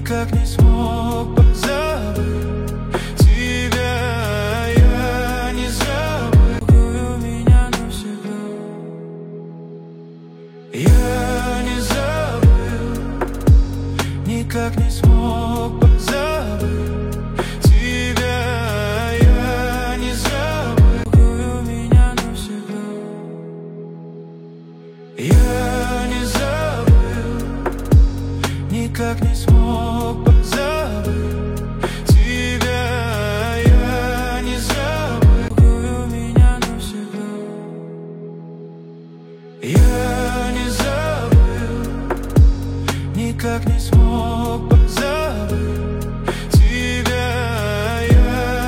никак не смог позабыть тебя, я не забыл меня навсегда. Я не забыл, никак не смог позабыть тебя, я не забыл меня навсегда. Я не забыл, никак не смог позабыть тебя, я не забыл меня навсегда. Я